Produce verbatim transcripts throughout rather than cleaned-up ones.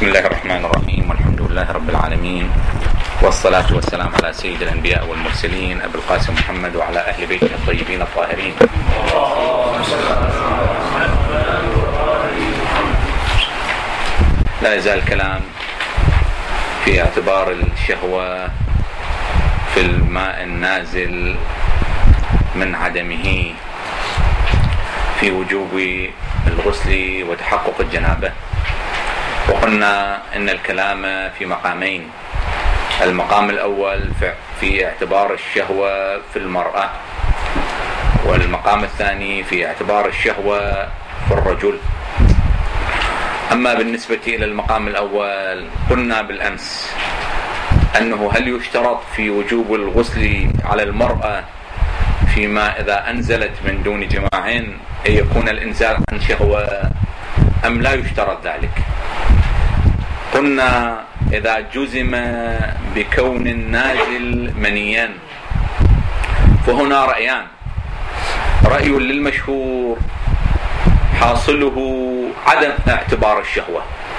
بسم الله الرحمن الرحيم، والحمد لله رب العالمين، والصلاة والسلام على سيد الأنبياء والمرسلين أبي القاسم محمد وعلى أهل بيته الطيبين الطاهرين. لا يزال الكلام في اعتبار الشهوة في الماء النازل من عدمه في وجوب الغسل وتحقق الجنابة. وقلنا إن الكلام في مقامين: المقام الأول في اعتبار الشهوة في المرأة، والمقام الثاني في اعتبار الشهوة في الرجل. أما بالنسبة إلى المقام الأول قلنا بالأمس أنه هل يشترط في وجوب الغسل على المرأة فيما إذا أنزلت من دون جماع أن يكون الإنزال عن شهوة أم لا يشترط ذلك؟ قلنا إذا جزم بكون النازل منيا فهنا رأيان: رأي للمشهور حاصله عدم اعتبار الشهوة.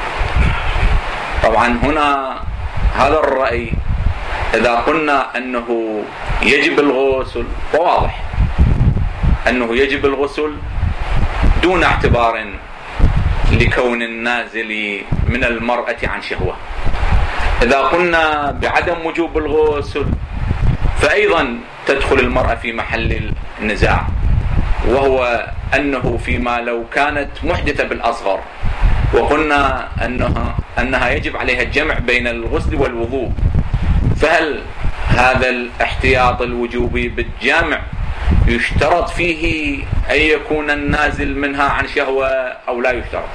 طبعا هنا هذا الرأي إذا قلنا أنه يجب الغسل فواضح أنه يجب الغسل دون اعتبار لكون النازل من المرأة عن شهوة. إذا قلنا بعدم وجوب الغسل فأيضا تدخل المرأة في محل النزاع، وهو أنه فيما لو كانت محدثة بالأصغر وقلنا أنها, أنها يجب عليها الجمع بين الغسل والوضوء، فهل هذا الاحتياط الوجوبي بالجامع يشترط فيه أن يكون النازل منها عن شهوة أو لا يشترط؟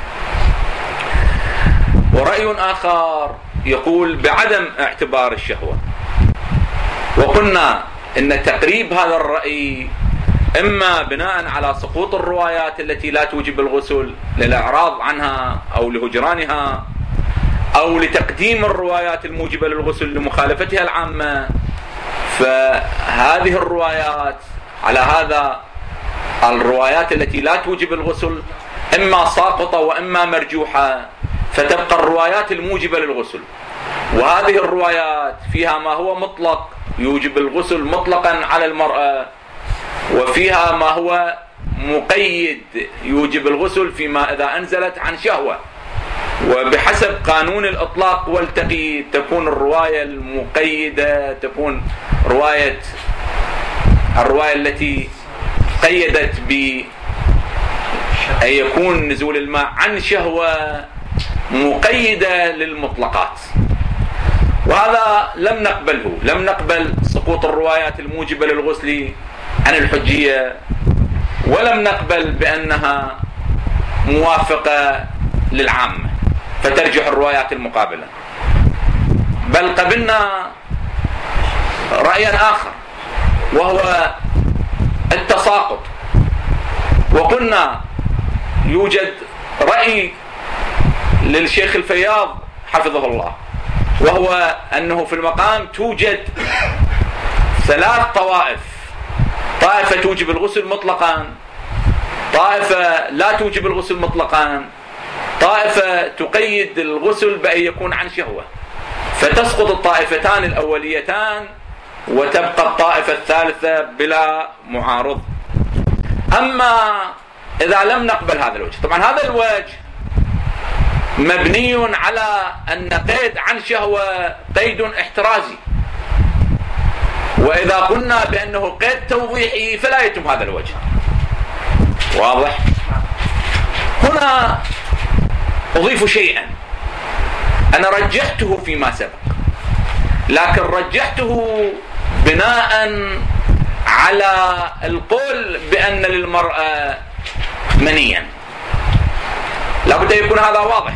ورأي آخر يقول بعدم اعتبار الشهوة، وقلنا إن تقريب هذا الرأي إما بناء على سقوط الروايات التي لا توجب الغسل للإعراض عنها أو لهجرانها، أو لتقديم الروايات الموجبة للغسل لمخالفتها العامة. فهذه الروايات على هذا الروايات التي لا توجب الغسل إما ساقطة وإما مرجوحة، فتبقى الروايات الموجبة للغسل، وهذه الروايات فيها ما هو مطلق يوجب الغسل مطلقا على المرأة، وفيها ما هو مقيد يوجب الغسل فيما إذا أنزلت عن شهوة. وبحسب قانون الإطلاق والتقييد تكون الرواية المقيدة تكون رواية الرواية التي قيدت بأن يكون نزول الماء عن شهوة مقيدة للمطلقات، وهذا لم نقبله. لم نقبل سقوط الروايات الموجبة للغسل عن الحجية، ولم نقبل بأنها موافقة للعامة فترجح الروايات المقابلة، بل قبلنا رأيا آخر وهو التساقط. وقلنا يوجد رأي للشيخ الفياض حفظه الله، وهو أنه في المقام توجد ثلاث طوائف: طائفة توجب الغسل مطلقا، طائفة لا توجب الغسل مطلقا، طائفة تقيد الغسل بأن يكون عن شهوة، فتسقط الطائفتان الأوليتان وتبقى الطائفة الثالثة بلا معارض. أما إذا لم نقبل هذا الوجه، طبعا هذا الوجه مبني على أن قيد عن شهوة قيد احترازي، وإذا قلنا بأنه قيد توضيحي فلا يتم هذا الوجه. واضح؟ هنا أضيف شيئا أنا رجحته فيما سبق، لكن رجحته بناء على القول بأن للمرأة منيا. لابد أن يكون هذا واضح.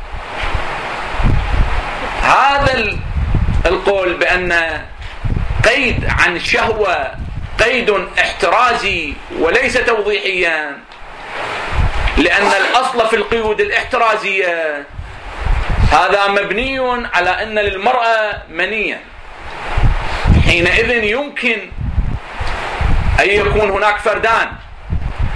هذا القول بأن قيد عن شهوة قيد احترازي وليس توضيحيا، لأن الأصل في القيود الاحترازية هذا مبني على أن للمرأة منيا. حينئذ يمكن أن يكون هناك فردان: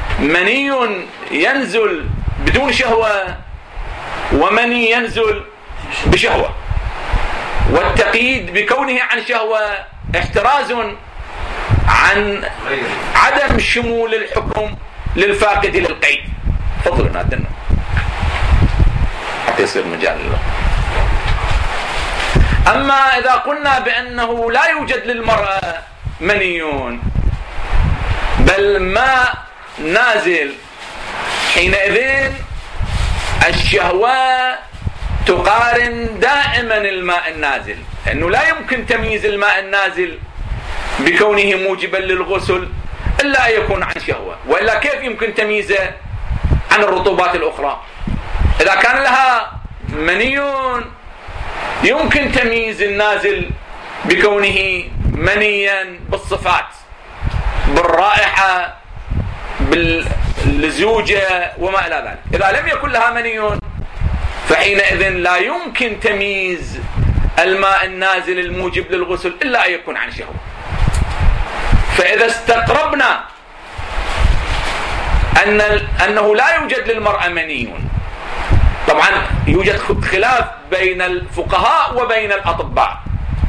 مني ينزل بدون شهوة ومني ينزل بشهوة، والتقييد بكونه عن شهوة احتراز عن عدم شمول الحكم للفاقد للقيد. تفضلوا نادنا حتى يصير مجال له. أما إذا قلنا بأنه لا يوجد للمرأة منيون بل ماء نازل، حينئذ الشهوة تقارن دائما الماء النازل، لأنه لا يمكن تمييز الماء النازل بكونه موجبا للغسل إلا أن يكون عن شهوة، وإلا كيف يمكن تمييزه عن الرطوبات الأخرى؟ إذا كان لها منيون يمكن تمييز النازل بكونه منيا بالصفات، بالرائحة، بالزوجة وما إلى ذلك. إذا لم يكن لها منيون فحينئذ لا يمكن تمييز الماء النازل الموجب للغسل إلا أن يكون عن شهوة. فإذا استقربنا أن أنه لا يوجد للمرأة منيون، طبعا يوجد خلاف بين الفقهاء وبين الأطباء،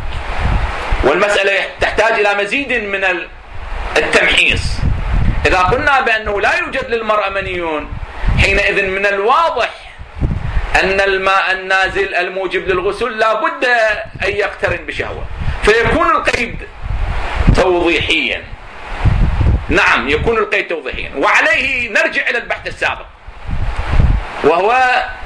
والمسألة تحتاج إلى مزيد من التمحيص. إذا قلنا بأنه لا يوجد للمرأة منيون حينئذ من الواضح أن الماء النازل الموجب للغسل لا بد أن يقترن بشهوة، فيكون القيد توضيحيا. نعم يكون القيد توضيحيا، وعليه نرجع إلى البحث السابق، وهو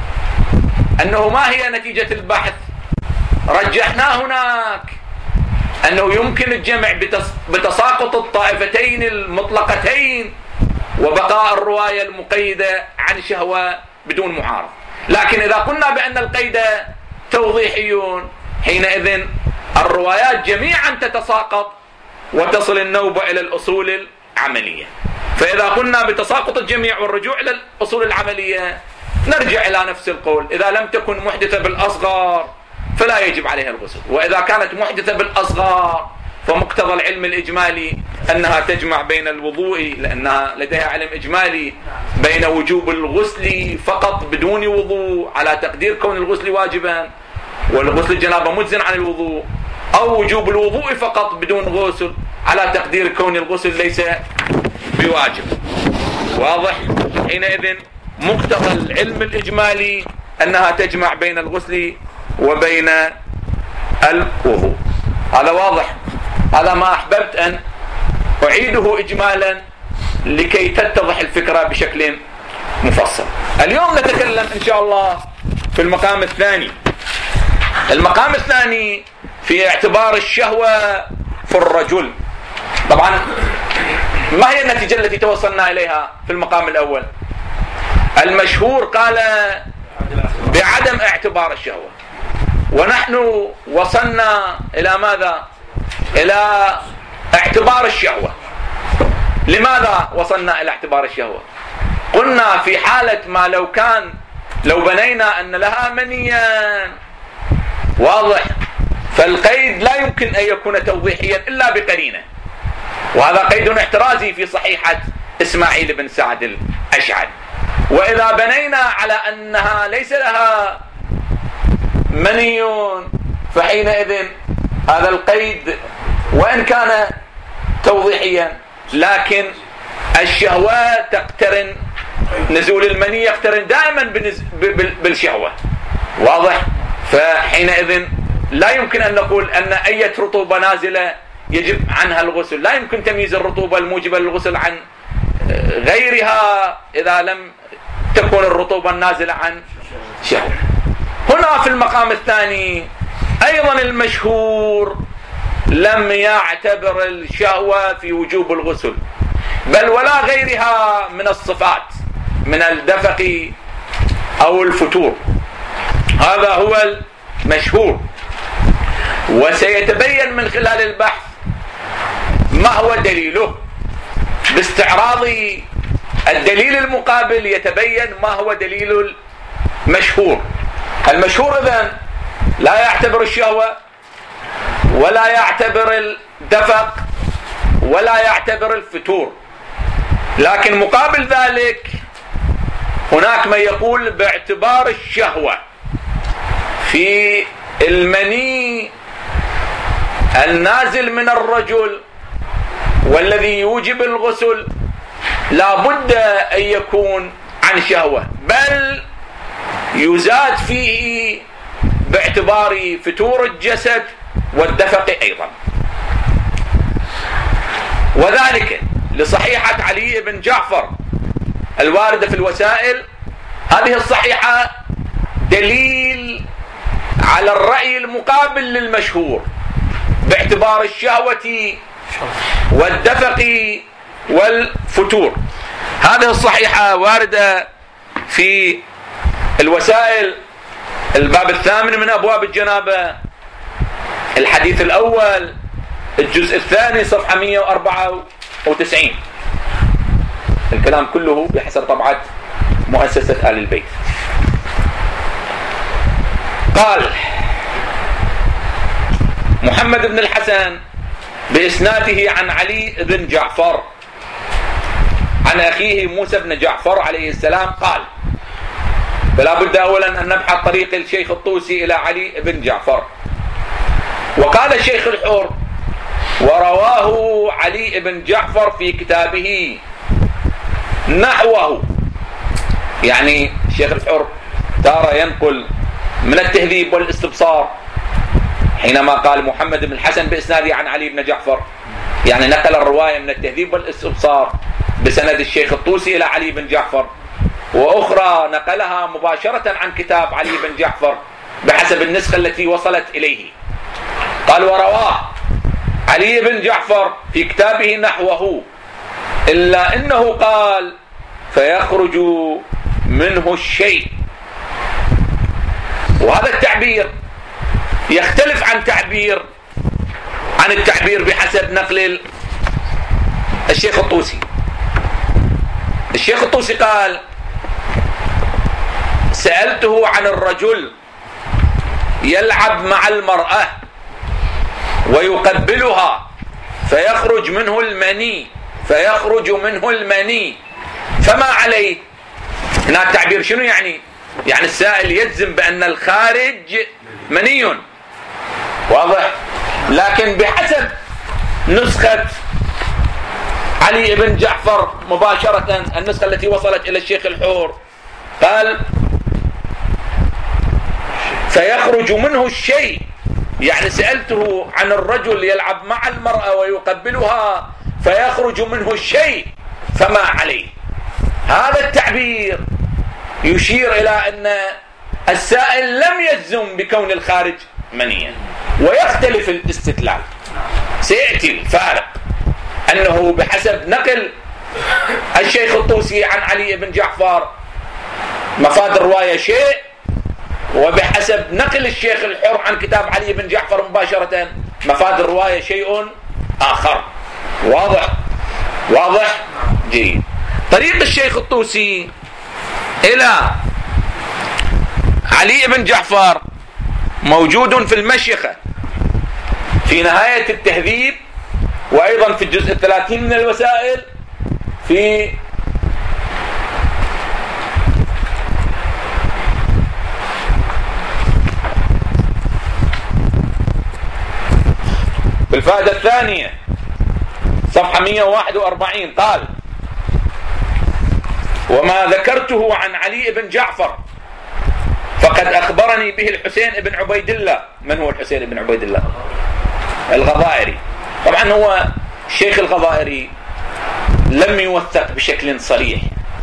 أنه ما هي نتيجة البحث؟ رجحنا هناك أنه يمكن الجمع بتساقط الطائفتين المطلقتين وبقاء الرواية المقيدة عن شهوة بدون معارض. لكن إذا قلنا بأن القيد توضيحيون حينئذ الروايات جميعا تتساقط وتصل النوبة إلى الأصول العملية. فإذا قلنا بتساقط الجميع والرجوع إلى الأصول العملية نرجع إلى نفس القول: إذا لم تكن محدثة بالأصغر فلا يجب عليها الغسل، وإذا كانت محدثة بالأصغر فمقتضى العلم الإجمالي أنها تجمع بين الوضوء، لأنها لديها علم إجمالي بين وجوب الغسل فقط بدون وضوء على تقدير كون الغسل واجبا والغسل الجنابة مجزٍ عن الوضوء، أو وجوب الوضوء فقط بدون غسل على تقدير كون الغسل ليس بواجب. واضح؟ حينئذ مقتضى العلم الإجمالي أنها تجمع بين الغسل وبين الوضوء. هذا واضح. هذا ما أحببت أن أعيده إجمالا لكي تتضح الفكرة بشكل مفصل. اليوم نتكلم إن شاء الله في المقام الثاني. المقام الثاني في اعتبار الشهوة في الرجل. طبعا ما هي النتيجة التي توصلنا إليها في المقام الأول؟ المشهور قال بعدم اعتبار الشهوة، ونحن وصلنا إلى ماذا؟ إلى اعتبار الشهوة. لماذا وصلنا إلى اعتبار الشهوة؟ قلنا في حالة ما لو كان لو بنينا أن لها منيا واضح، فالقيد لا يمكن أن يكون توضيحيا إلا بقرينة، وهذا قيد احترازي في صحيحة إسماعيل بن سعد الأشعري. وإذا بنينا على أنها ليس لها منيون فحينئذ هذا القيد وإن كان توضيحيا لكن الشهوة تقترن، نزول المني يقترن دائما بالشهوة. واضح؟ فحينئذ لا يمكن أن نقول أن أي رطوبة نازلة يجب عنها الغسل، لا يمكن تمييز الرطوبة الموجبة للغسل عن غيرها إذا لم تكون الرطوبة النازلة عن شهوة. هنا في المقام الثاني أيضا المشهور لم يعتبر الشهوة في وجوب الغسل بل ولا غيرها من الصفات من الدفق أو الفتور. هذا هو المشهور، وسيتبين من خلال البحث ما هو دليله. باستعراض الدليل المقابل يتبين ما هو دليل المشهور. المشهور إذن لا يعتبر الشهوة ولا يعتبر الدفق ولا يعتبر الفتور، لكن مقابل ذلك هناك من يقول باعتبار الشهوة في المني النازل من الرجل والذي يوجب الغسل لا بد أن يكون عن شهوة، بل يزاد فيه باعتبار فتور الجسد والدفق أيضا. وذلك لصحيحة علي بن جعفر الواردة في الوسائل. هذه الصحيحة دليل على الرأي المقابل للمشهور باعتبار الشهوة والدفق والفتور. هذه الصحيحة واردة في الوسائل الباب الثامن من أبواب الجنابة، الحديث الأول، الجزء الثاني، صفحة مئة وأربعة وتسعين. الكلام كله بحسب طبعة مؤسسة آل البيت. قال محمد بن الحسن بإسناده عن علي بن جعفر عن أخيه موسى بن جعفر عليه السلام قال: فلا بد أولا أن نبحث طريق الشيخ الطوسي إلى علي بن جعفر. وقال الشيخ الحر: ورواه علي بن جعفر في كتابه نحوه. يعني الشيخ الحر تارة ينقل من التهذيب والاستبصار حينما قال محمد بن الحسن بإسناده عن علي بن جعفر، يعني نقل الرواية من التهذيب والاستبصار بسند الشيخ الطوسي إلى علي بن جعفر، وأخرى نقلها مباشرة عن كتاب علي بن جعفر بحسب النسخة التي وصلت إليه. قال: ورواه علي بن جعفر في كتابه نحوه، إلا إنه قال: فيخرج منه الشيء. وهذا التعبير يختلف عن تعبير عن التعبير بحسب نقل الشيخ الطوسي. الشيخ الطوسي قال: سألته عن الرجل يلعب مع المرأة ويقبلها فيخرج منه المني فيخرج منه المني فما عليه. هنا التعبير شنو يعني؟ يعني السائل يجزم بأن الخارج مني، واضح؟ لكن بحسب نسخة علي بن جعفر مباشرة، النسخة التي وصلت إلى الشيخ الحور، قال: فيخرج منه الشيء. يعني سألته عن الرجل يلعب مع المرأة ويقبلها فيخرج منه الشيء فما عليه. هذا التعبير يشير إلى أن السائل لم يجزم بكون الخارج منيا، ويختلف الاستدلال. سيأتي الفارق أنه بحسب نقل الشيخ الطوسي عن علي بن جعفر مفاد الرواية شيء، وبحسب نقل الشيخ الحر عن كتاب علي بن جعفر مباشرة مفاد الرواية شيء آخر. واضح؟ واضح؟ جيد. طريق الشيخ الطوسي إلى علي بن جعفر موجود في المشيخة في نهاية التهذيب، وأيضا في الجزء الثلاثين من الوسائل، في في الفائدة الثانية صفحة مئة وواحد وأربعين قال: وما ذكرته عن علي بن جعفر فقد أخبرني به الحسين بن عبيد الله. من هو الحسين بن عبيد الله؟ الغضائري. طبعا هو الشيخ الغضائري لم يوثق بشكل صريح،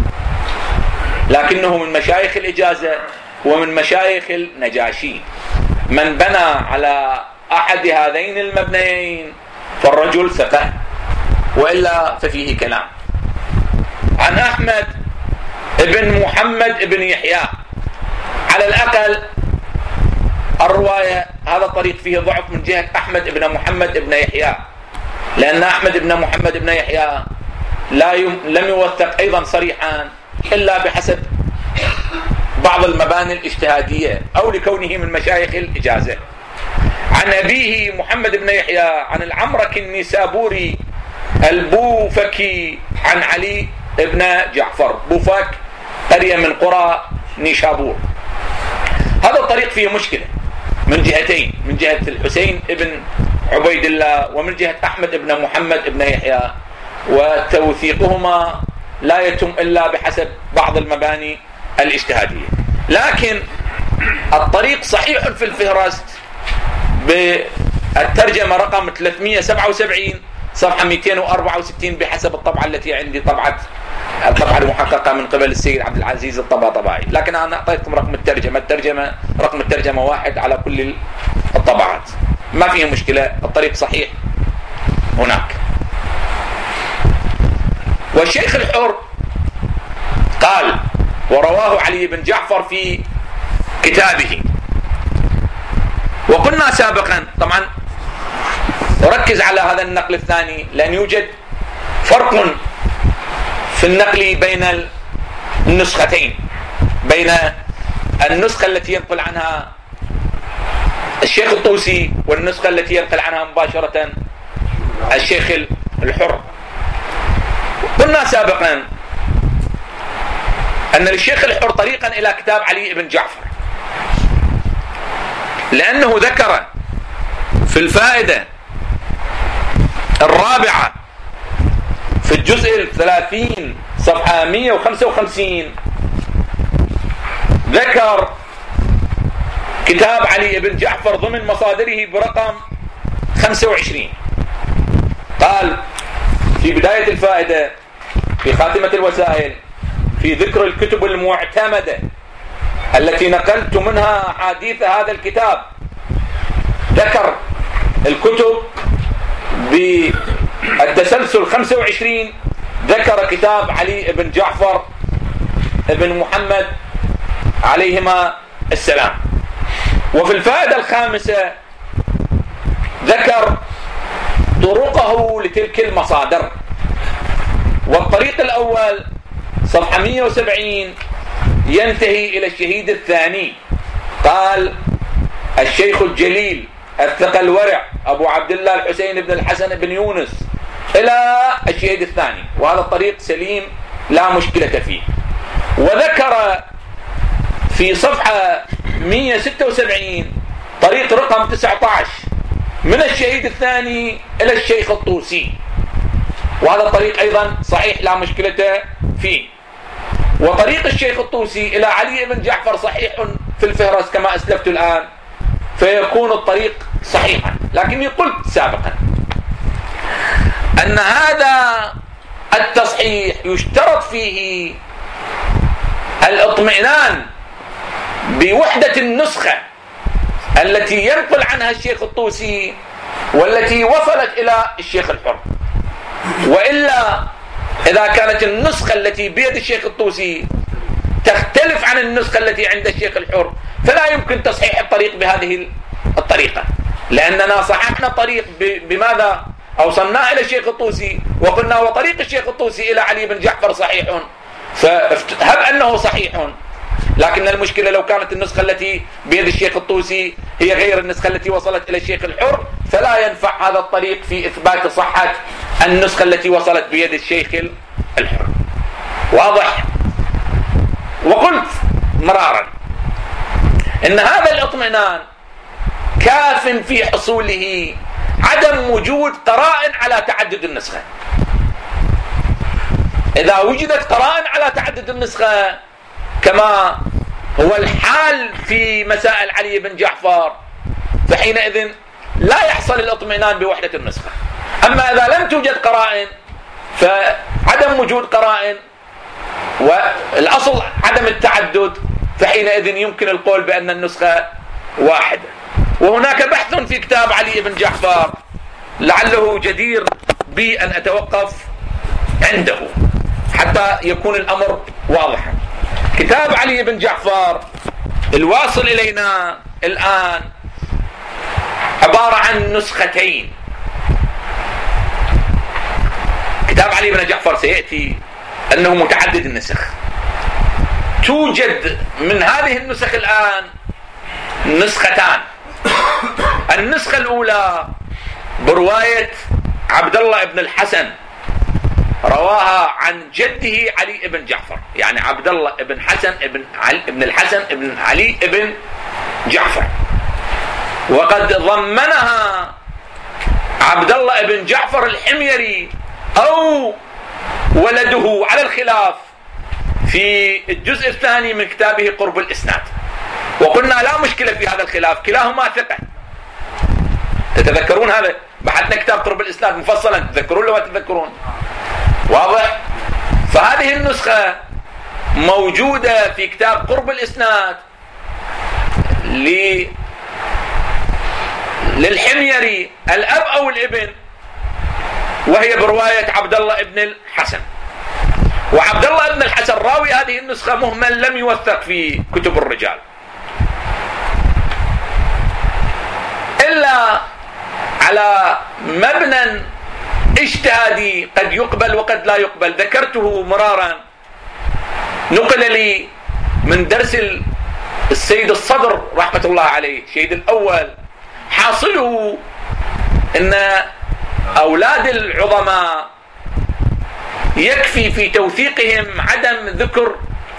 لكنه من مشايخ الإجازة ومن مشايخ النجاشي. من بنى على أحد هذين المبنيين فالرجل ثقة، وإلا ففيه كلام. عن أحمد ابن محمد ابن يحيى، على الأقل الرواية هذا الطريق فيه ضعف من جهة أحمد ابن محمد ابن يحيى، لأن أحمد ابن محمد ابن يحيى لا يم... لم يوثق أيضا صريحا إلا بحسب بعض المباني الاجتهادية أو لكونه من مشايخ الإجازة. عن أبيه محمد بن يحيى عن العمرك النسابوري البوفكي عن علي بن جعفر. بوفك قرية من قرى نيشابور. هذا الطريق فيه مشكلة، من جهتين، من جهة الحسين ابن عبيد الله ومن جهة أحمد ابن محمد ابن يحيى، وتوثيقهما لا يتم إلا بحسب بعض المباني الاجتهادية. لكن الطريق صحيح في الفهرست بالترجمة رقم ثلاثمئة وسبعة وسبعين صفحة مئتين وأربعة وستين بحسب الطبعة التي عندي، طبعة الطبعة المحققة من قبل السيد عبد العزيز الطباطبائي. لكن أنا أعطيتكم رقم الترجمة، الترجمة رقم الترجمة واحد على كل الطبعات، ما فيها مشكلة، الطريق صحيح هناك. والشيخ الحر قال ورواه علي بن جعفر في كتابه. وقلنا سابقا، طبعا أركز على هذا النقل الثاني لأن يوجد فرق في النقل بين النسختين، بين النسخة التي ينقل عنها الشيخ الطوسي والنسخة التي ينقل عنها مباشرة الشيخ الحر. قلنا سابقا أن للشيخ الحر طريقا إلى كتاب علي بن جعفر، لأنه ذكر في الفائدة الرابعة في الجزء الثلاثين صفحة مئة وخمسة وخمسين ذكر كتاب علي بن جعفر ضمن مصادره برقم خمسة وعشرين. قال في بداية الفائدة في خاتمة الوسائل في ذكر الكتب المعتمدة التي نقلت منها حديث هذا الكتاب، ذكر الكتب بالتسلسل خمسة وعشرين، ذكر كتاب علي بن جعفر بن محمد عليهما السلام. وفي الفائدة الخامسة ذكر طرقه لتلك المصادر. والطريق الأول صفحة مئة وسبعين ينتهي إلى الشهيد الثاني، قال الشيخ الجليل الثقة الورع أبو عبد الله الحسين بن الحسن بن يونس إلى الشهيد الثاني، وهذا الطريق سليم لا مشكلة فيه. وذكر في صفحة مئة وستة وسبعين طريق رقم تسعة عشر من الشهيد الثاني إلى الشيخ الطوسي، وهذا الطريق أيضا صحيح لا مشكلة فيه. وطريق الشيخ الطوسي إلى علي بن جعفر صحيح في الفهرس كما أسلفت الآن، فيكون الطريق صحيحا. لكني قلت سابقا أن هذا التصحيح يشترط فيه الاطمئنان بوحدة النسخة التي ينقل عنها الشيخ الطوسي والتي وصلت إلى الشيخ الحر. وإلا إذا كانت النسخة التي بيد الشيخ الطوسي تختلف عن النسخة التي عند الشيخ الحر فلا يمكن تصحيح الطريق بهذه الطريقة، لأننا صححنا الطريق بماذا؟ أوصلنا إلى الشيخ الطوسي وقلنا وطريق الشيخ الطوسي إلى علي بن جعفر صحيح، فهب أنه صحيح. لكن المشكلة لو كانت النسخة التي بيد الشيخ الطوسي هي غير النسخة التي وصلت إلى الشيخ الحر، فلا ينفع هذا الطريق في إثبات صحة النسخة التي وصلت بيد الشيخ الحر. واضح؟ وقلت مرارا إن هذا الاطمئنان كاف في حصوله عدم وجود قرائن على تعدد النسخة. إذا وجدت قرائن على تعدد النسخة كما هو الحال في مسائل علي بن جعفر فحينئذ لا يحصل الاطمئنان بوحدة النسخة. أما إذا لم توجد قرائن فعدم وجود قرائن والأصل عدم التعدد، فحينئذ يمكن القول بأن النسخة واحدة. وهناك بحث في كتاب علي بن جعفر لعله جدير بي أن أتوقف عنده حتى يكون الأمر واضحا. كتاب علي بن جعفر الواصل إلينا الآن عبارة عن نسختين. كتاب علي بن جعفر سيأتي أنه متعدد النسخ. توجد من هذه النسخ الآن نسختان. النسخة الأولى برواية عبد الله بن الحسن رواها عن جده علي بن جعفر، يعني عبد الله بن حسن بن علي بن الحسن بن علي بن جعفر. وقد ضمنها عبد الله بن جعفر الحميري أو ولده على الخلاف في الجزء الثاني من كتابه قرب الإسناد، وقلنا لا مشكلة في هذا الخلاف، كلاهما ثقة. تتذكرون هذا؟ بحثنا كتاب قرب الإسناد مفصلا، تذكرون لو تتذكرون؟ واضح؟ فهذه النسخة موجودة في كتاب قرب الإسناد للحميري الأب أو الابن، وهي برواية عبد الله بن الحسن. وعبد الله بن الحسن راوي هذه النسخة مهمل، لم يوثق في كتب الرجال إلا على مبنى اجتهادي قد يقبل وقد لا يقبل. ذكرته مرارا، نقل لي من درس السيد الصدر رحمة الله عليه الشهيد الأول، حاصله أن أولاد العظماء يكفي في توثيقهم عدم ذكر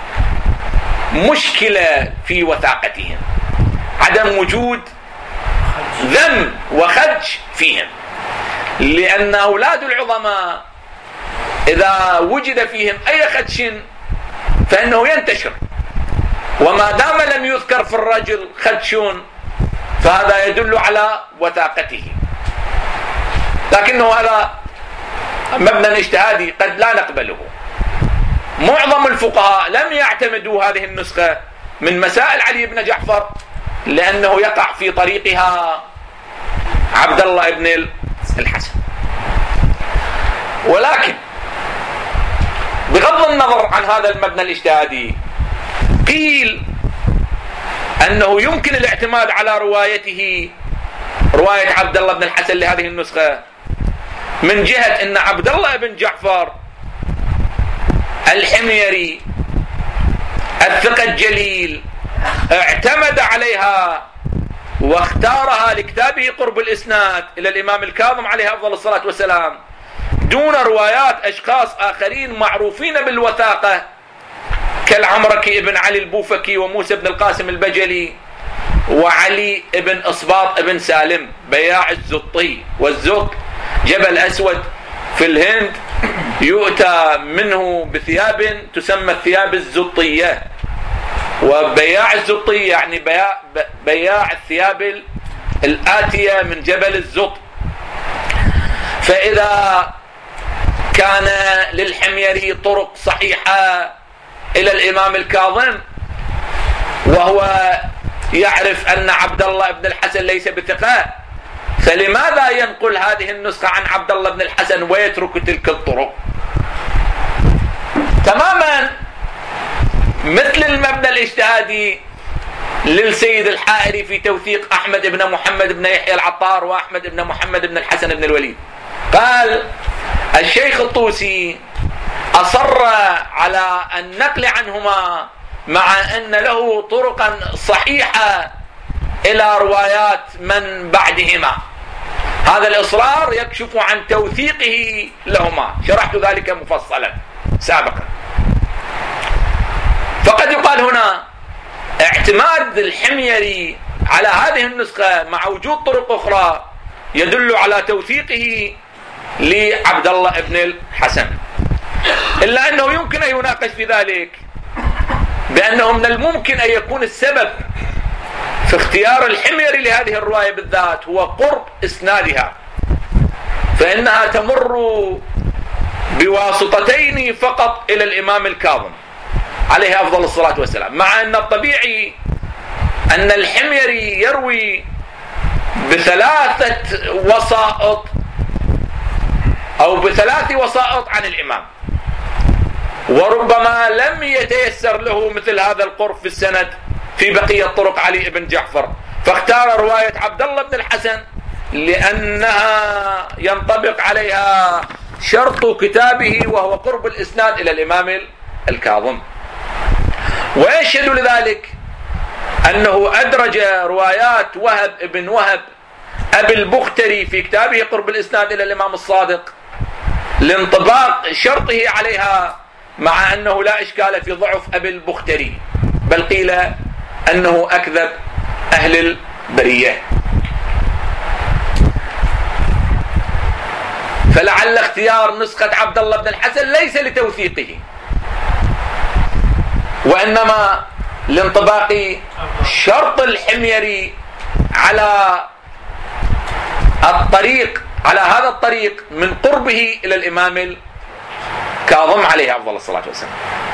مشكلة في وثاقتهم، عدم وجود ذم وخدش فيهم، لأن أولاد العظماء إذا وجد فيهم أي خدش فإنه ينتشر، وما دام لم يذكر في الرجل خدش فهذا يدل على وثاقته. لكنه هذا مبنى اجتهادي قد لا نقبله. معظم الفقهاء لم يعتمدوا هذه النسخة من مسائل علي بن جعفر، لأنه يقع في طريقها عبد الله بن الحسن. ولكن بغض النظر عن هذا المبنى الاجتهادي، قيل أنه يمكن الاعتماد على روايته، رواية عبد الله بن الحسن لهذه النسخة، من جهة أن عبد الله بن جعفر الحميري الثقة الجليل اعتمد عليها واختارها لكتابه قرب الإسناد إلى الإمام الكاظم عليه أفضل الصلاة والسلام، دون روايات أشخاص آخرين معروفين بالوثاقة كالعمركي ابن علي البوفكي وموسى بن القاسم البجلي وعلي ابن إصباط ابن سالم بياع الزطي. والزط جبل أسود في الهند يؤتى منه بثياب تسمى الثياب الزطية، وبياع الزطي يعني بياع, بياع الثياب الآتية من جبل الزط. فإذا كان للحميري طرق صحيحة إلى الإمام الكاظم وهو يعرف أن عبد الله بن الحسن ليس بثقة، فلماذا ينقل هذه النسخة عن عبد الله بن الحسن ويترك تلك الطرق؟ تماما مثل المبنى الاجتهادي للسيد الحائري في توثيق أحمد بن محمد بن يحيى العطار وأحمد بن محمد بن الحسن بن الوليد. قال الشيخ الطوسي أصر على النقل عنهما مع أن له طرقا صحيحة إلى روايات من بعدهما. هذا الإصرار يكشف عن توثيقه لهما، شرحت ذلك مفصلا سابقا. فقد يقال هنا اعتماد الحميري على هذه النسخة مع وجود طرق أخرى يدل على توثيقه لعبد الله بن الحسن، إلا أنه يمكن أن يناقش في ذلك بأنه من الممكن أن يكون السبب في اختيار الحميري لهذه الرواية بالذات هو قرب إسنادها، فإنها تمر بواسطتين فقط إلى الإمام الكاظم عليه أفضل الصلاة والسلام، مع أن الطبيعي أن الحميري يروي بثلاثة وسائط أو بثلاث وسائط عن الإمام، وربما لم يتيسر له مثل هذا القرب في السند في بقية طرق علي بن جعفر، فاختار رواية عبد الله بن الحسن لأنها ينطبق عليها شرط كتابه وهو قرب الإسناد إلى الإمام الكاظم. ويشهد لذلك أنه أدرج روايات وهب بن وهب أبي البختري في كتابه قرب الإسناد إلى الإمام الصادق لانطباق شرطه عليها، مع أنه لا إشكال في ضعف أبي البختري، بل قيل أنه أكذب أهل البرية. فلعل اختيار نسخة عبد الله بن الحسن ليس لتوثيقه، وإنما لانطباق شرط الحميري على الطريق على هذا الطريق من قربه إلى الإمام الكاظم عليه أفضل الصلاة والسلام.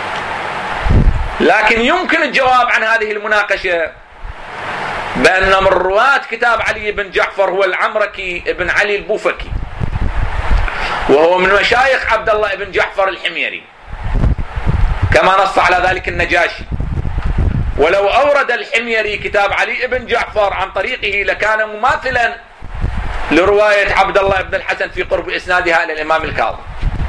لكن يمكن الجواب عن هذه المناقشة بأن من رواة كتاب علي بن جعفر هو العمركي ابن علي البوفكي، وهو من مشايخ عبد الله بن جعفر الحميري كما نص على ذلك النجاشي. ولو أورد الحميري كتاب علي بن جعفر عن طريقه لكان مماثلا لرواية عبد الله بن الحسن في قرب إسنادها إلى الإمام الكاظم.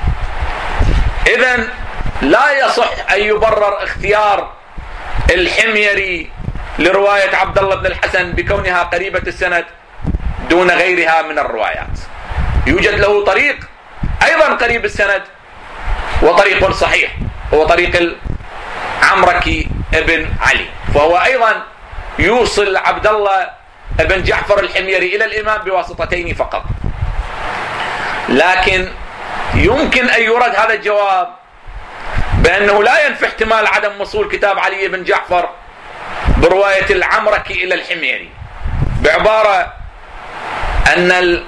إذن لا يصح أن يبرر اختيار الحميري لرواية عبد الله بن الحسن بكونها قريبة السند دون غيرها من الروايات. يوجد له طريق أيضا قريب السند وطريق صحيح، هو طريق العمركي ابن علي، فهو أيضا يوصل عبد الله بن جعفر الحميري إلى الإمام بواسطتين فقط. لكن يمكن أن يرد هذا الجواب بأنه لا ينفي احتمال عدم وصول كتاب علي بن جعفر برواية العمركي إلى الحميري، بعبارة أن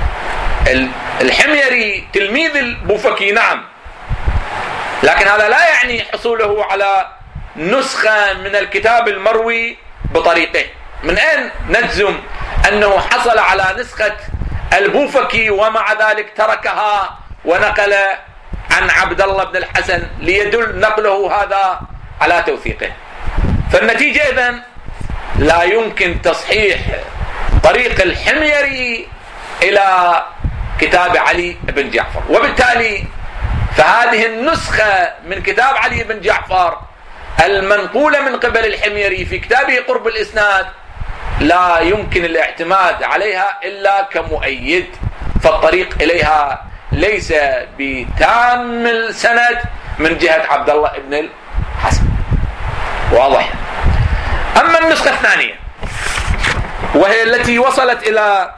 الحميري تلميذ البوفكي نعم، لكن هذا لا يعني حصوله على نسخة من الكتاب المروي بطريقه. من أين نجزم أنه حصل على نسخة البوفكي ومع ذلك تركها ونقل عن عبد الله بن الحسن ليدل نقله هذا على توثيقه؟ فالنتيجة إذن لا يمكن تصحيح طريق الحميري إلى كتاب علي بن جعفر، وبالتالي فهذه النسخة من كتاب علي بن جعفر المنقولة من قبل الحميري في كتابه قرب الإسناد لا يمكن الاعتماد عليها إلا كمؤيد، فالطريق إليها ليس بتام السند من جهة عبد الله بن الحسن. واضح؟ أما النسخة الثانية وهي التي وصلت إلى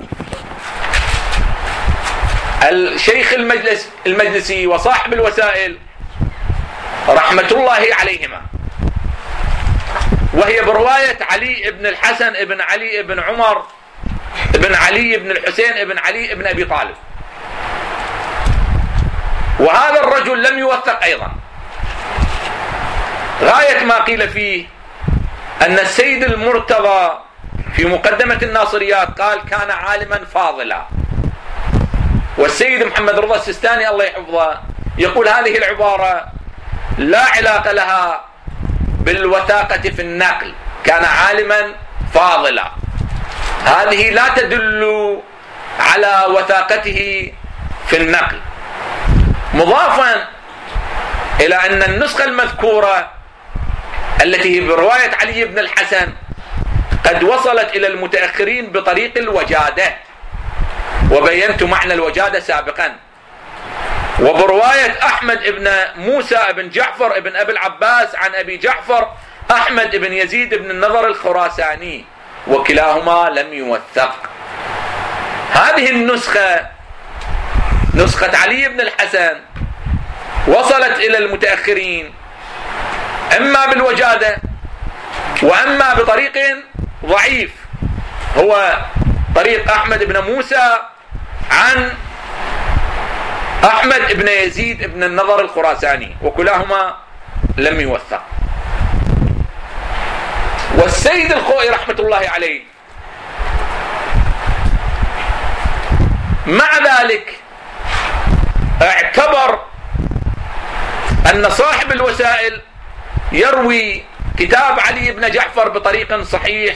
الشيخ المجلس المجلسي وصاحب الوسائل رحمة الله عليهما، وهي برواية علي بن الحسن ابن علي بن عمر ابن علي بن الحسين ابن علي بن أبي طالب. وهذا الرجل لم يوثق أيضا. غاية ما قيل فيه أن السيد المرتضى في مقدمة الناصريات قال كان عالما فاضلا، والسيد محمد رضا السيستاني الله يحفظه يقول هذه العبارة لا علاقة لها بالوثاقة في النقل، كان عالما فاضلا، هذه لا تدل على وثاقته في النقل. مضافا إلى أن النسخة المذكورة التي هي برواية علي بن الحسن قد وصلت إلى المتأخرين بطريق الوجادة، وبينت معنى الوجادة سابقا، وبرواية أحمد بن موسى بن جعفر بن أبي العباس عن أبي جعفر أحمد بن يزيد بن النضر الخراساني، وكلاهما لم يوثق. هذه النسخة نسخة علي بن الحسن وصلت إلى المتأخرين إما بالوجادة وإما بطريق ضعيف، هو طريق أحمد بن موسى عن أحمد بن يزيد بن النضر الخراساني، وكلاهما لم يوثق. والسيد الخوئي رحمة الله عليه مع ذلك اعتبر أن صاحب الوسائل يروي كتاب علي بن جعفر بطريق صحيح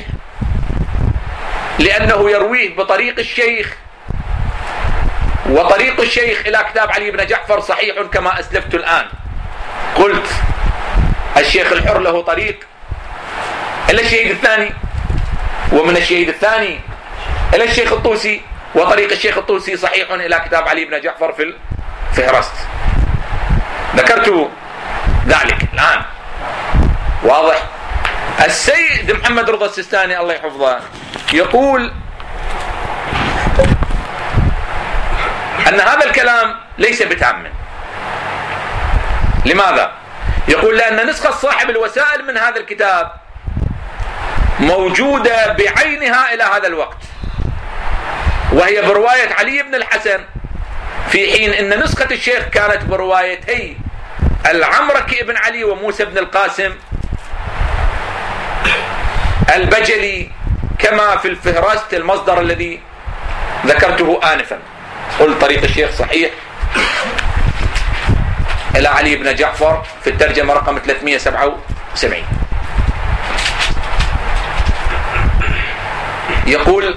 لأنه يرويه بطريق الشيخ، وطريق الشيخ إلى كتاب علي بن جعفر صحيح كما أسلفت الآن. قلت الشيخ الحر له طريق إلى الشهيد الثاني، ومن الشهيد الثاني إلى الشيخ الطوسي، وطريق الشيخ الطوسي صحيح إلى كتاب علي بن جعفر في الفهرست. ذكرت ذلك الآن. واضح؟ السيد محمد رضا السيستاني الله يحفظه يقول أن هذا الكلام ليس بتام. لماذا؟ يقول لأن نسخة صاحب الوسائل من هذا الكتاب موجودة بعينها إلى هذا الوقت، وهي برواية علي بن الحسن، في حين أن نسخة الشيخ كانت بروايتي العمركي بن علي وموسى بن القاسم البجلي، كما في الفهرست المصدر الذي ذكرته آنفا. قل طريق الشيخ صحيح إلى علي بن جعفر في الترجمة رقم ثلاثمئة وسبعة وسبعين. يقول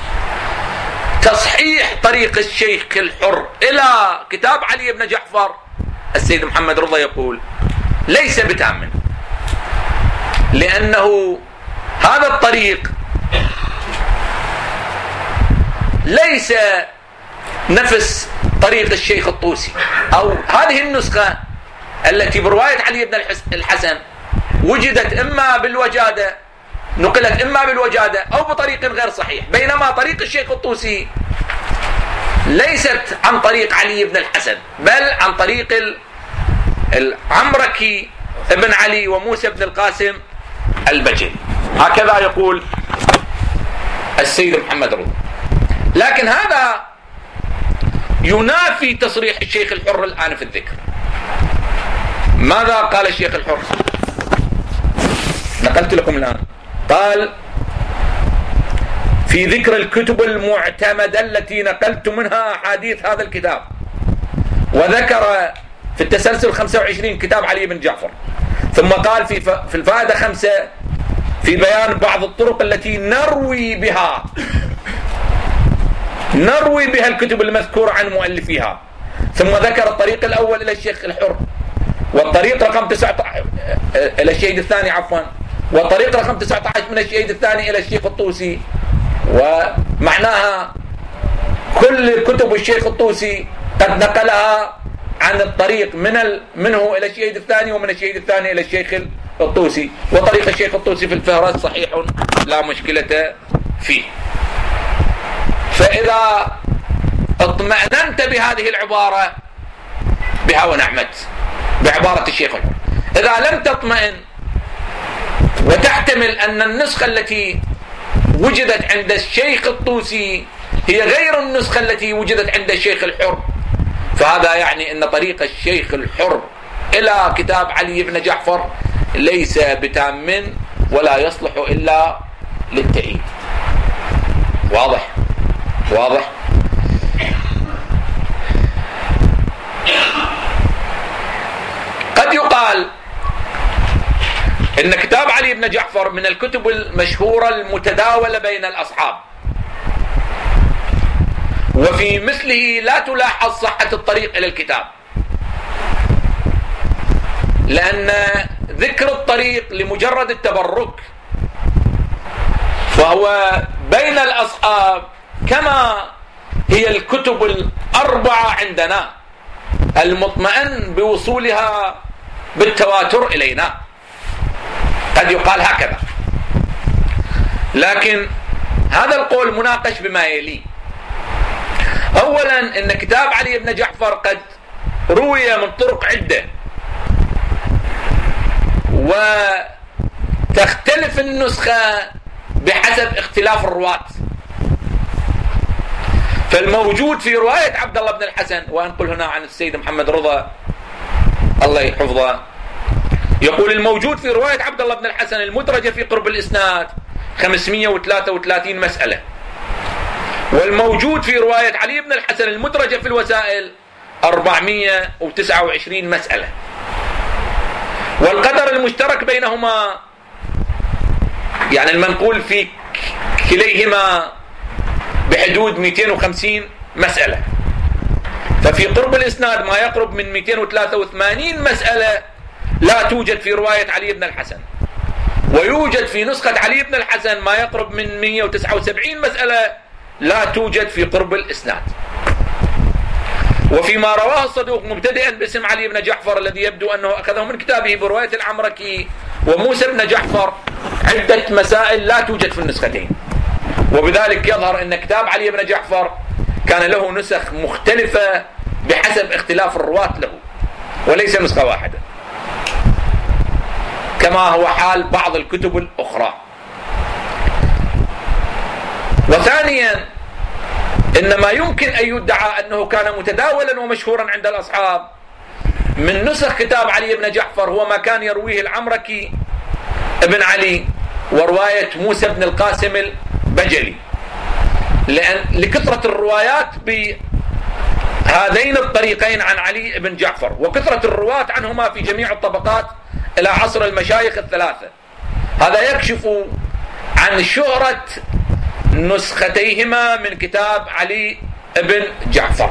تصحيح طريق الشيخ الحر إلى كتاب علي بن جعفر، السيد محمد رضا يقول ليس بتام، لأنه هذا الطريق ليس نفس طريق الشيخ الطوسي، أو هذه النسخة التي برواية علي بن الحسن وجدت إما بالوجادة، نقلت إما بالوجادة أو بطريق غير صحيح، بينما طريق الشيخ الطوسي ليست عن طريق علي بن الحسن بل عن طريق العمركي ابن علي وموسى بن القاسم البجلي. هكذا يقول السيد محمد رضا. لكن هذا ينافي تصريح الشيخ الحر الآن في الذكر. ماذا قال الشيخ الحر؟ نقلت لكم الآن. قال في ذكر الكتب المعتمدة التي نقلت منها أحاديث هذا الكتاب، وذكر في التسلسل خمسة وعشرين كتاب علي بن جعفر، ثم قال في في الفائدة خمسة في بيان بعض الطرق التي نروي بها نروي بها الكتب المذكورة عن مؤلفيها، ثم ذكر الطريق الأول إلى الشيخ الحر، والطريق رقم تسعة عشر إلى الشهيد الثاني عفوا والطريق رقم تسعة عشر من الشهيد الثاني إلى الشيخ الطوسي. ومعناها كل كتب الشيخ الطوسي قد نقلها عن الطريق من ال... منه إلى الشهيد الثاني، ومن الشهيد الثاني إلى الشيخ الطوسي، وطريق الشيخ الطوسي في الفهرست صحيح لا مشكلة فيه. فإذا اطمأننت بهذه العبارة بها ونعمت، بعبارة الشيخ الحر. إذا لم تطمئن وتحتمل أن النسخة التي وجدت عند الشيخ الطوسي هي غير النسخة التي وجدت عند الشيخ الحر، فهذا يعني أن طريق الشيخ الحر إلى كتاب علي بن جعفر ليس بتام ولا يصلح إلا للتأييد. واضح؟ واضح؟ قد يقال إن كتاب علي بن جعفر من الكتب المشهورة المتداولة بين الأصحاب، وفي مثله لا تلاحظ صحة الطريق إلى الكتاب، لأن ذكر الطريق لمجرد التبرك فهو بين الأصحاب كما هي الكتب الأربعة عندنا المطمئن بوصولها بالتواتر إلينا. قد يقال هكذا، لكن هذا القول مناقش بما يلي. أولا إن كتاب علي بن جعفر قد روي من طرق عدة، وتختلف النسخة بحسب اختلاف الرواة. فالموجود في رواية عبد الله بن الحسن، وأنقل هنا عن السيد محمد رضا الله يحفظه، يقول الموجود في رواية عبد الله بن الحسن المدرجة في قرب الإسناد خمسمئة وثلاثة وثلاثين مسألة، والموجود في رواية علي بن الحسن المدرجة في الوسائل أربعمئة وتسعة وعشرين مسألة، والقدر المشترك بينهما يعني المنقول في كليهما بحدود مئتين وخمسين مسألة. ففي قرب الإسناد ما يقرب من مئتين وثلاثة وثمانين مسألة لا توجد في رواية علي بن الحسن، ويوجد في نسخة علي بن الحسن ما يقرب من مئة وتسعة وسبعين مسألة لا توجد في قرب الإسناد. وفيما رواه الصدوق مبتدئا باسم علي بن جعفر الذي يبدو أنه أخذه من كتابه برواية العمركي وموسى بن جعفر عدة مسائل لا توجد في النسختين، وبذلك يظهر أن كتاب علي بن جعفر كان له نسخ مختلفة بحسب اختلاف الرواة له، وليس نسخة واحدة كما هو حال بعض الكتب الأخرى. وثانيا إنما يمكن أن يدعى أنه كان متداولا ومشهورا عند الأصحاب من نسخ كتاب علي بن جعفر هو ما كان يرويه العمركي ابن علي ورواية موسى بن القاسم البجلي، لأن لكثرة الروايات بهذين الطريقين عن علي بن جعفر وكثرة الرواة عنهما في جميع الطبقات إلى عصر المشايخ الثلاثة. هذا يكشف عن شهرة نسختيهما من كتاب علي بن جعفر.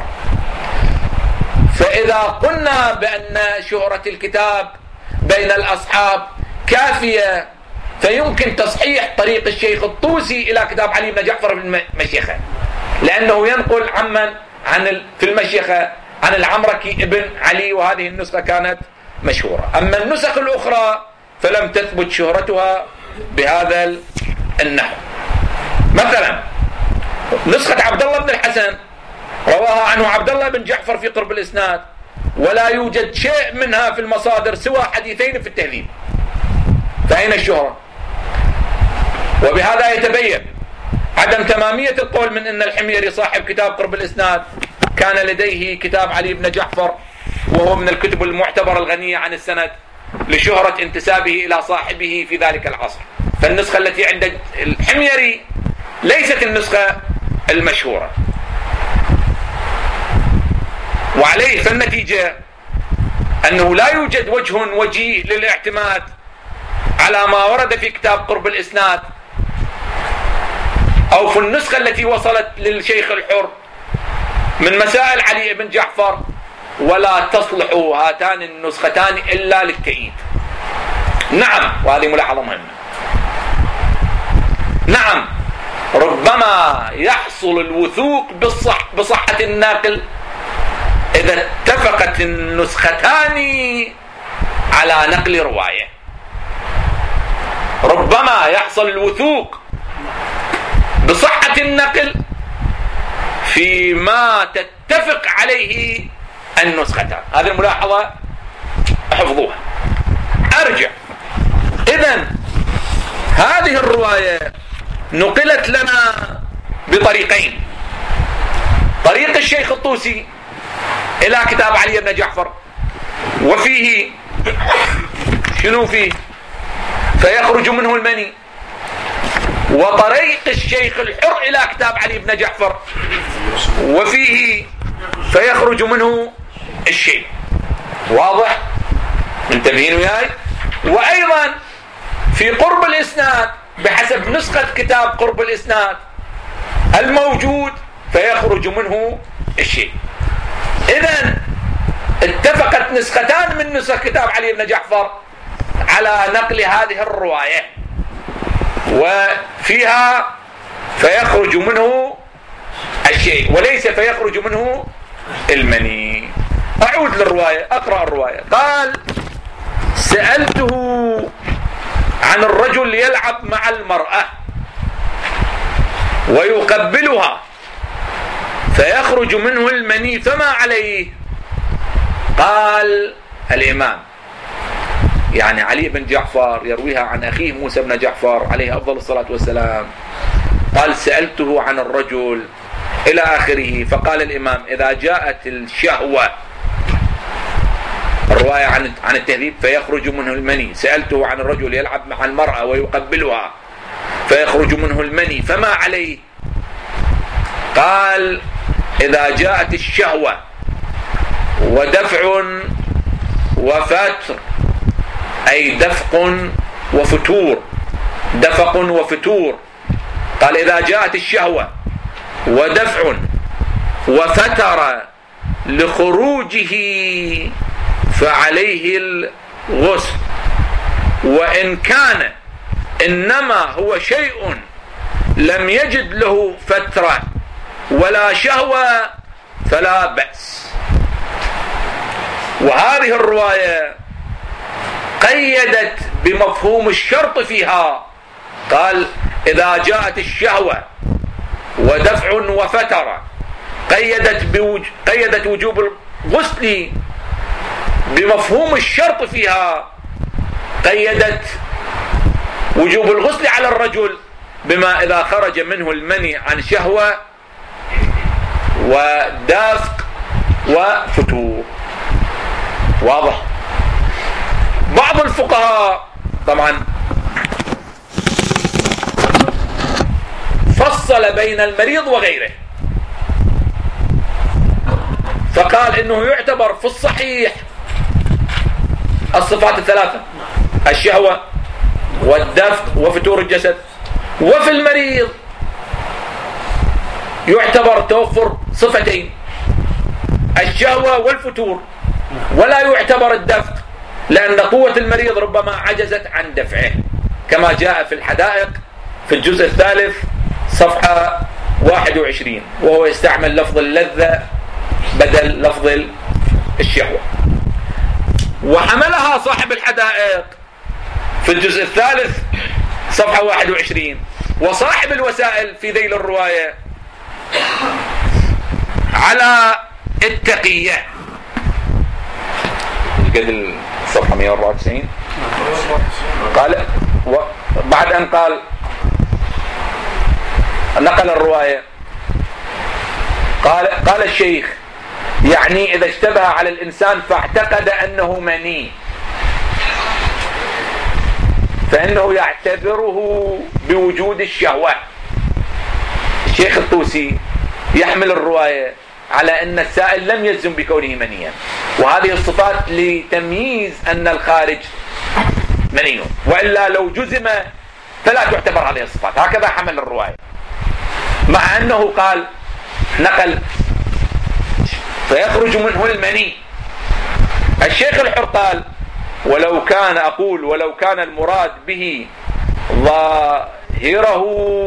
فإذا قلنا بأن شهرة الكتاب بين الأصحاب كافية فيمكن تصحيح طريق الشيخ الطوسي إلى كتاب علي بن جعفر في المشيخة، لأنه ينقل عمن عن في المشيخة عن العمركي ابن علي، وهذه النسخة كانت مشهورة. أما النسخ الأخرى فلم تثبت شهرتها بهذا النحو. مثلا نسخة عبد الله بن الحسن رواها عنه عبد الله بن جعفر في قرب الإسناد، ولا يوجد شيء منها في المصادر سوى حديثين في التهذيب، فأين الشهرة؟ وبهذا يتبين عدم تمامية القول من أن الحميري صاحب كتاب قرب الإسناد كان لديه كتاب علي بن جعفر، وهو من الكتب المعتبرة الغنية عن السند لشهرة انتسابه إلى صاحبه في ذلك العصر. فالنسخة التي عند الحميري ليست النسخة المشهورة، وعليه فالنتيجة أنه لا يوجد وجه وجيه للاعتماد على ما ورد في كتاب قرب الإسناد أو في النسخة التي وصلت للشيخ الحر من مسائل علي بن جعفر، ولا تصلح هاتان النسختان إلا للتأييد. نعم، وهذه ملاحظة مهمة، نعم ربما يحصل الوثوق بالصح بصحة الناقل إذا اتفقت النسختان على نقل رواية، ربما يحصل الوثوق بصحة النقل فيما تتفق عليه النسختان. هذه الملاحظة احفظوها. أرجع، إذن هذه الرواية نقلت لنا بطريقين: طريق الشيخ الطوسي إلى كتاب علي بن جعفر، وفيه شنو فيه؟ فيخرج منه المني، وطريق الشيخ الحر إلى كتاب علي بن جعفر، وفيه فيخرج منه الشيء. واضح؟ منتبهين وياي؟ وأيضا في قرب الإسناد بحسب نسخة كتاب قرب الإسناد الموجود فيخرج منه الشيء. إذن اتفقت نسختان من نسخ كتاب علي بن جعفر على نقل هذه الرواية، وفيها فيخرج منه الشيء وليس فيخرج منه المني. أعود للرواية، أقرأ الرواية. قال: سألته عن الرجل يلعب مع المرأة ويقبلها فيخرج منه المني فما عليه؟ قال الإمام، يعني علي بن جعفر يرويها عن أخيه موسى بن جعفر عليه أفضل الصلاة والسلام، قال: سألته عن الرجل إلى آخره. فقال الإمام: إذا جاءت الشهوة، الرواية عن عن التهذيب، فيخرج منه المني. سألته عن الرجل يلعب مع المرأة ويقبلها فيخرج منه المني فما عليه؟ قال: إذا جاءت الشهوة ودفع وفتر، أي دفق وفتور، دفق وفتور. قال: إذا جاءت الشهوة ودفع وفتر لخروجه فعليه الغسل، وإن كان إنما هو شيء لم يجد له فترة ولا شهوة فلا بأس. وهذه الرواية قيدت بمفهوم الشرط فيها، قال: إذا جاءت الشهوة ودفع وفتر. قيدت, بوج... قيدت وجوب الغسل بمفهوم الشرط فيها، قيدت وجوب الغسل على الرجل بما إذا خرج منه المني عن شهوة ودافق وفتور. واضح؟ بعض الفقهاء طبعا فصل بين المريض وغيره، فقال انه يعتبر في الصحيح الصفات الثلاثة: الشهوة والدفق وفتور الجسد، وفي المريض يعتبر توفر صفتين: الشهوة والفتور، ولا يعتبر الدفق لأن قوة المريض ربما عجزت عن دفعه، كما جاء في الحدائق في الجزء الثالث صفحة واحد وعشرين، وهو يستعمل لفظ اللذة بدل لفظ الشهوة. وحملها صاحب الحدائق في الجزء الثالث صفحة واحد وعشرين، وصاحب الوسائل في ذيل الرواية على التقية. قد الصفحة مئة وأربعة وتسعين قال بعد أن قال نقل الرواية قال قال الشيخ: يعني إذا اشتبه على الإنسان فاعتقد أنه مني فإنه يعتبره بوجود الشهوة. الشيخ الطوسي يحمل الرواية على أن السائل لم يجزم بكونه منيا، وهذه الصفات لتمييز أن الخارج مني، وإلا لو جزم فلا تعتبر هذه الصفات. هكذا حمل الرواية، مع أنه قال نقل فيخرج منه المني. الشيخ الحرطال: ولو كان أقول ولو كان المراد به ظاهره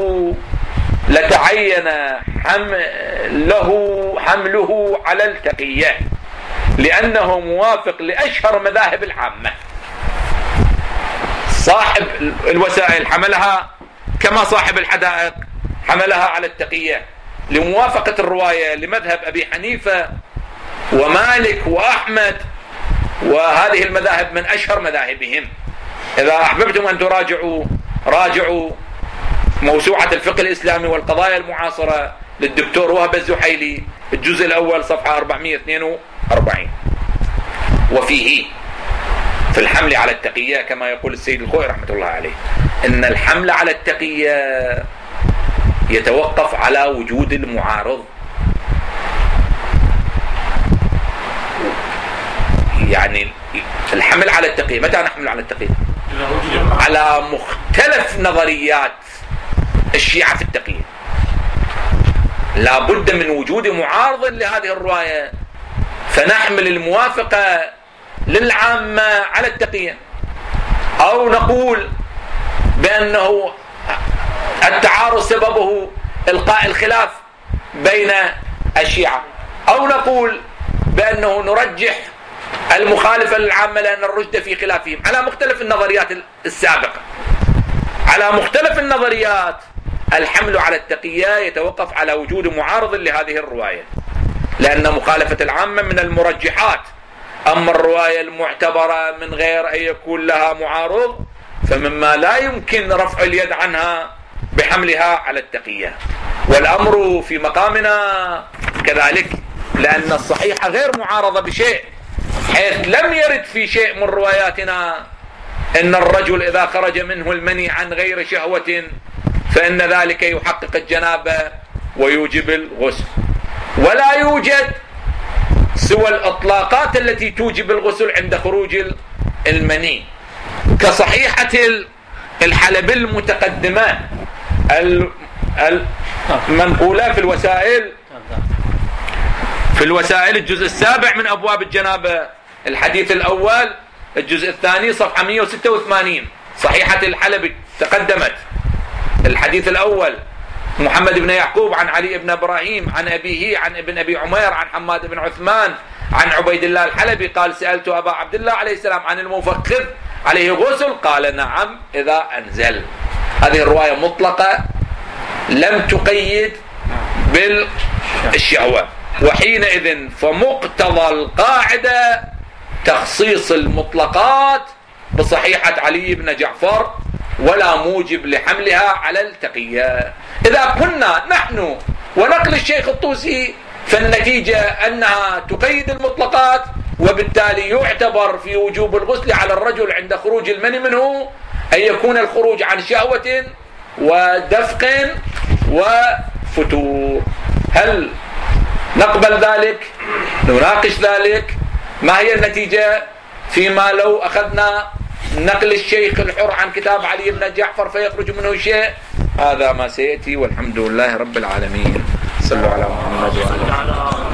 لتعين حمله حمله على التقية لأنه موافق لأشهر مذاهب العامة. صاحب الوسائل حملها كما صاحب الحدائق حملها على التقية لموافقة الرواية لمذهب أبي حنيفة ومالك وأحمد، وهذه المذاهب من أشهر مذاهبهم. إذا أحببتم أن تراجعوا راجعوا موسوعة الفقه الإسلامي والقضايا المعاصرة للدكتور وهب الزحيلي، الجزء الأول صفحة أربعمئة واثنين وأربعين. وفيه في الحمل على التقية كما يقول السيد الخوئي رحمة الله عليه إن الحمل على التقية يتوقف على وجود المعارض. يعني الحمل على التقية، متى نحمل على التقية؟ على مختلف نظريات الشيعة في التقية، لا بد من وجود معارض لهذه الرواية فنحمل الموافقة للعامة على التقية، أو نقول بأنه التعارض سببه إلقاء الخلاف بين الشيعة، أو نقول بأنه نرجح المخالفة للعامة لأن الرشد في خلافهم، على مختلف النظريات السابقة. على مختلف النظريات الحمل على التقية يتوقف على وجود معارض لهذه الرواية، لأن مخالفة العامة من المرجحات. أما الرواية المعتبرة من غير أن يكون لها معارض فمما لا يمكن رفع اليد عنها بحملها على التقية. والأمر في مقامنا كذلك، لأن الصحيح غير معارضة بشيء، حيث لم يرد في شيء من رواياتنا إن الرجل إذا خرج منه المني عن غير شهوة فإن ذلك يحقق الجنابة ويوجب الغسل، ولا يوجد سوى الإطلاقات التي توجب الغسل عند خروج المني، كصحيحة الحلبي المتقدمة المنقولة في الوسائل في الوسائل الجزء السابع من أبواب الجنابة، الحديث الأول الجزء الثاني صفحة مئة وستة وثمانين، صحيحة الحلبي تقدمت. الحديث الأول محمد بن يعقوب عن علي بن إبراهيم عن أبيه عن ابن أبي عمير عن حماد بن عثمان عن عبيد الله الحلبي قال: سألت أبا عبد الله عليه السلام عن المفخذ عليه غسل؟ قال: نعم إذا أنزل. هذه الرواية مطلقة لم تقيد الشهوة. وحينئذ فمقتضى القاعدة تخصيص المطلقات بصحيحة علي بن جعفر ولا موجب لحملها على التقية. إذا كنا نحن ونقل الشيخ الطوسي فالنتيجة أنها تقيد المطلقات، وبالتالي يعتبر في وجوب الغسل على الرجل عند خروج المني منه أن يكون الخروج عن شهوة ودفق وفتور. هل نقبل ذلك؟ نناقش ذلك. ما هي النتيجة فيما لو أخذنا نقل الشيخ الحر عن كتاب علي بن جعفر فيخرج منه شيء؟ هذا ما سيأتي، والحمد لله رب العالمين. صلوا على محمد وعلى